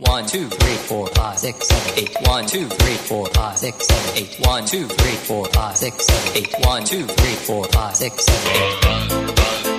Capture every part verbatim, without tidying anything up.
One, two, three, four, five, six, seven, eight. One, two, three, four, five, six, seven, eight. One, two, three, four, five, six, seven, eight. One, two, three, four, five, six, seven, eight.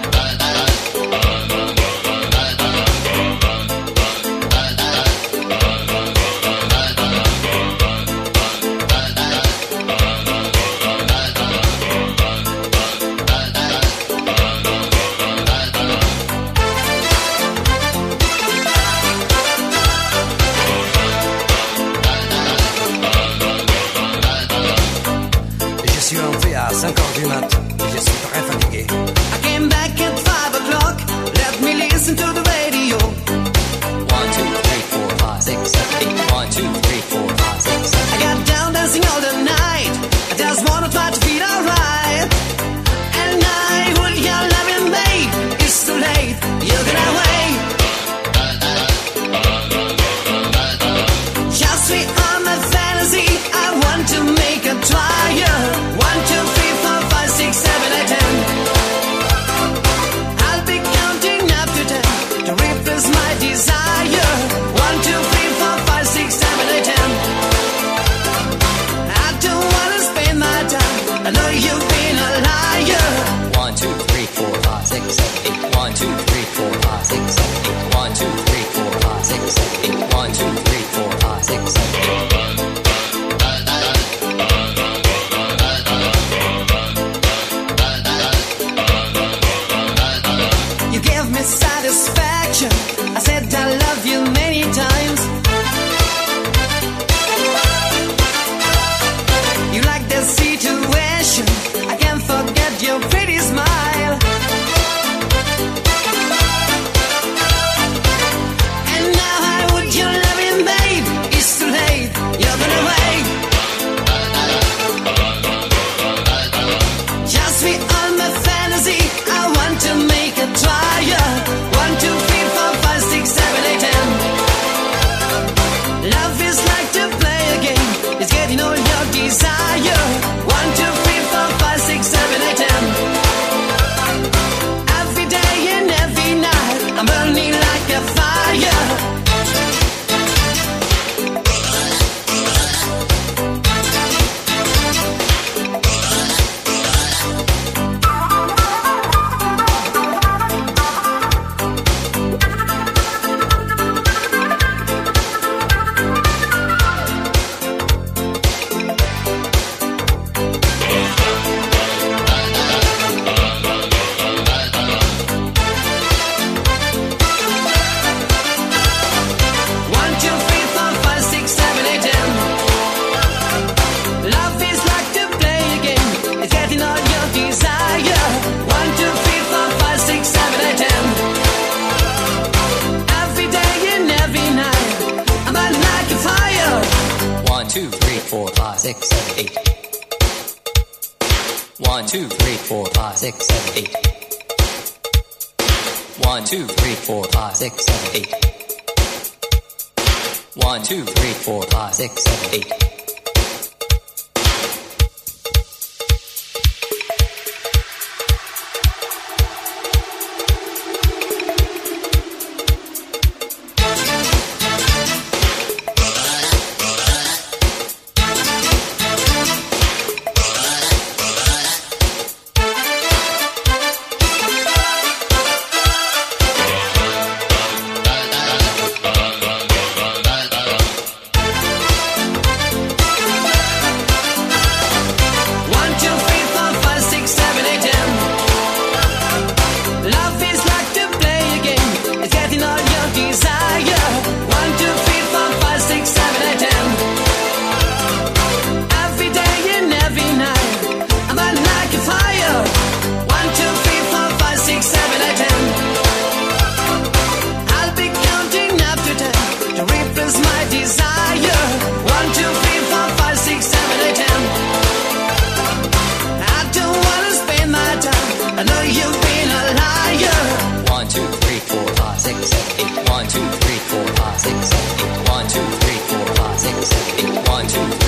cinq heures du mat, je suis très fatigué. I came back at five o'clock, let me listen to the radio. One, two, three, four, five, six, seven, eight. One, two, three, four, five, six, seven, eight. I got down dancing all the night, I just wanna try to feel alright. And I would your loving babe, it's too late, you're gonna wait. Just sweet on my fantasy, I want to make a trial. One, two, three, four, five, six, seven, eight, ten. I'll be counting up to ten to replace my desire. One, two, three, four, five, six, seven, eight, ten. I don't wanna spend my time, I know you've been a liar. One, two, three, four, five, six, seven, eight. One, two, three, four, five, six, seven, eight. One, two, three, four, five, six, seven, eight. One, two, three, four, five, six, seven, eight. Satisfaction, I said I love you many times. You like the situation, I can't forget your pretty smile. And now I would your loving babe, it's too late, you're gonna wait. Just be on my fantasy, I want to make a trial. One, two, three, four, five, six, seven, eight, ten. Love is like to play a game, it's getting all your desire. One, two, three, four, five, six, seven, eight, ten. Every day and every night, I'm burning like a fire. Six, seven, eight. One, two, three, four, five, six, seven, eight. One, two, three, four, five, six, seven, eight. One, two, three, four, five, six, seven, eight. One, two, three, four, five, six, seven, eight. One, two, three, four, five, six, seven, eight. One, two,